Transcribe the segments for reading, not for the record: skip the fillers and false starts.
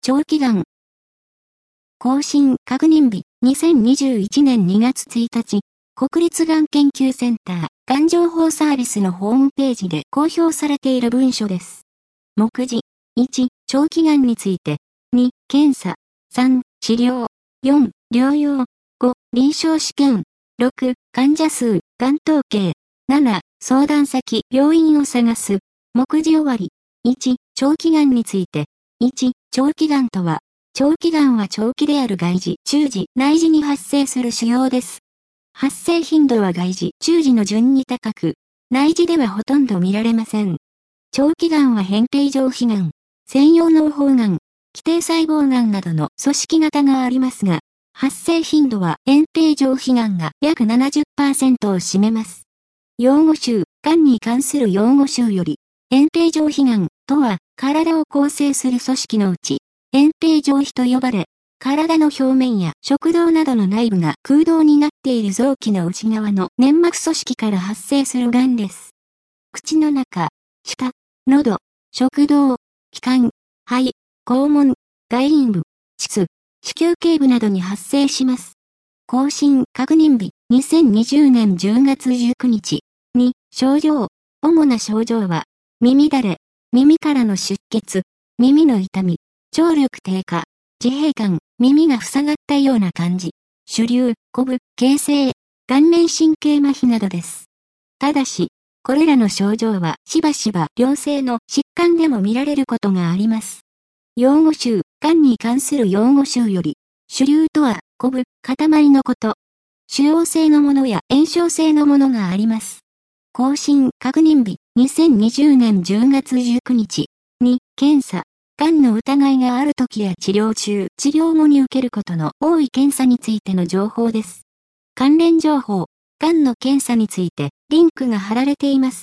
長期がん。更新確認日、2021年2月1日、国立がん研究センター、がん情報サービスのホームページで公表されている文書です。目次、1、長期がんについて、2、検査、3、治療、4、療養、5、臨床試験、6、患者数、がん統計、7、相談先、病院を探す。目次終わり。1、長期がんについて。1、長期がんとは、長期がんは長期である外耳、中耳、内耳に発生する腫瘍です。発生頻度は外耳、中耳の順に高く、内耳ではほとんど見られません。長期がんは扁平上皮がん、専用脳胞がん、基底細胞がんなどの組織型がありますが、発生頻度は扁平上皮がんが約 70% を占めます。用語集、がんに関する用語集より、扁平上皮がんとは、体を構成する組織のうち、扁平上皮と呼ばれ、体の表面や食道などの内部が空洞になっている臓器の内側の粘膜組織から発生するがんです。口の中、舌、喉、食道、気管、肺、肛門、外陰部、膣、子宮頸部などに発生します。更新確認日、2020年10月19日。2、症状。主な症状は、耳だれ、耳からの出血、耳の痛み、聴力低下、自閉感、耳が塞がったような感じ、主流、コブ、形成、顔面神経麻痺などです。ただし、これらの症状はしばしば良性の疾患でも見られることがあります。用語集、がんに関する用語集より、主流とは、コブ、塊のこと。腫瘍性のものや炎症性のものがあります。更新確認日、2020年10月19日。2、検査。がんの疑いがあるときや治療中、治療後に受けることの多い検査についての情報です。関連情報。がんの検査について、リンクが貼られています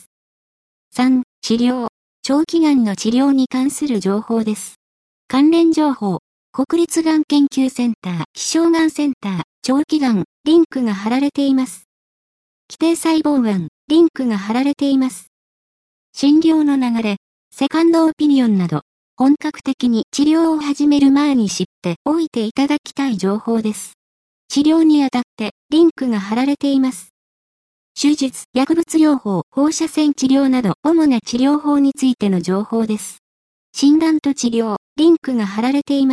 。3、治療。長期がんの治療に関する情報です。関連情報。国立がん研究センター、希少がんセンター、長期がん、リンクが貼られています。基底細胞がん、リンクが貼られています。診療の流れ、セカンドオピニオンなど、本格的に治療を始める前に知っておいていただきたい情報です。治療にあたって、リンクが貼られています。手術、薬物療法、放射線治療など、主な治療法についての情報です。診断と治療、リンクが貼られています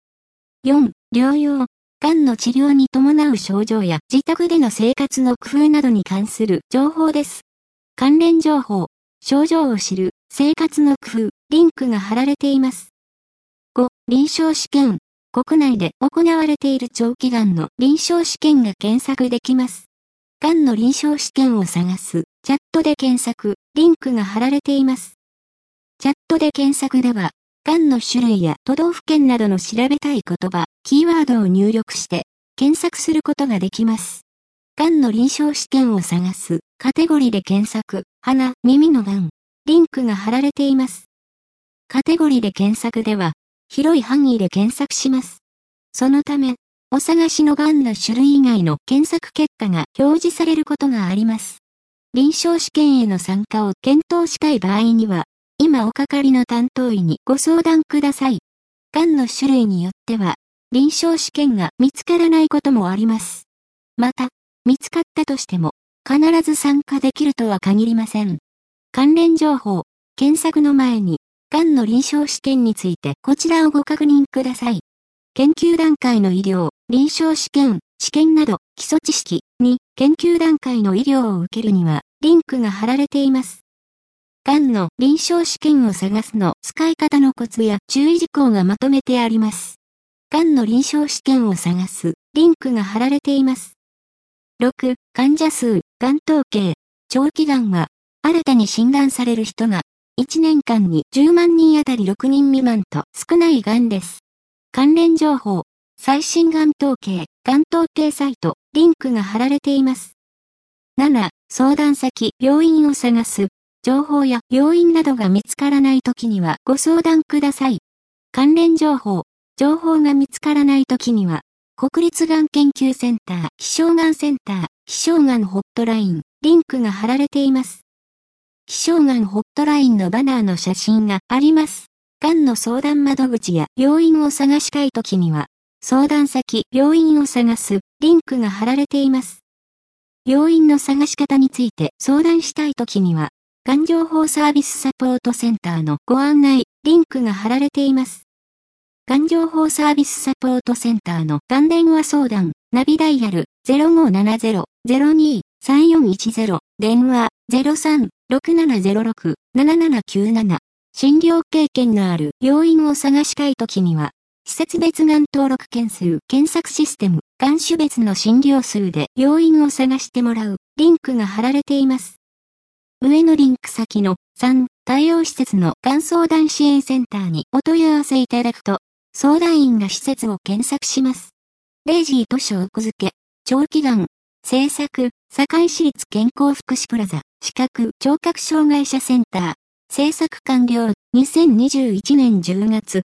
。4、療養。がんの治療に伴う症状や自宅での生活の工夫などに関する情報です。関連情報、症状を知る、生活の工夫、リンクが貼られています。5、臨床試験。国内で行われている長期がんの臨床試験が検索できます。がんの臨床試験を探す、チャットで検索、リンクが貼られています。チャットで検索では、がんの種類や都道府県などの調べたい言葉、キーワードを入力して、検索することができます。がんの臨床試験を探す、カテゴリーで検索、鼻、耳のがん、リンクが貼られています。カテゴリーで検索では、広い範囲で検索します。そのため、お探しのがんの種類以外の検索結果が表示されることがあります。臨床試験への参加を検討したい場合には、今おかかりの担当医にご相談ください。がんの種類によっては、臨床試験が見つからないこともあります。また、見つかったとしても、必ず参加できるとは限りません。関連情報、検索の前に、がんの臨床試験についてこちらをご確認ください。研究段階の医療、臨床試験、治験など、基礎知識に、研究段階の医療を受けるには、リンクが貼られています。がんの臨床試験を探すの使い方のコツや注意事項がまとめてあります。がんの臨床試験を探す、リンクが貼られています。6、患者数、がん統計。長期がんは、新たに診断される人が、1年間に10万人あたり6人未満と少ないがんです。関連情報、最新がん統計、がん統計サイト、リンクが貼られています。7、相談先、病院を探す。情報や病院などが見つからないときにはご相談ください。関連情報、情報が見つからないときには、国立がん研究センター、希少がんセンター、希少がんホットライン、リンクが貼られています。希少がんホットラインのバナーの写真があります。 がんの相談窓口や病院を探したいときには、相談先、病院を探すリンクが貼られています。病院の探し方について相談したいときには、がん情報サービスサポートセンターのご案内、リンクが貼られています。がん情報サービスサポートセンターのがん電話相談、ナビダイヤル 0570-02-3410 電話 03-6706-7797 診療経験のある病院を探したいときには、施設別がん登録件数検索システム、がん種別の診療数で病院を探してもらうリンクが貼られています。上のリンク先の3対応施設のがん相談支援センターにお問い合わせいただくと、相談員が施設を検索します。レイジー都市奥付け、長期がん、政策、堺市立健康福祉プラザ、視覚、聴覚障害者センター、制作完了、2021年10月。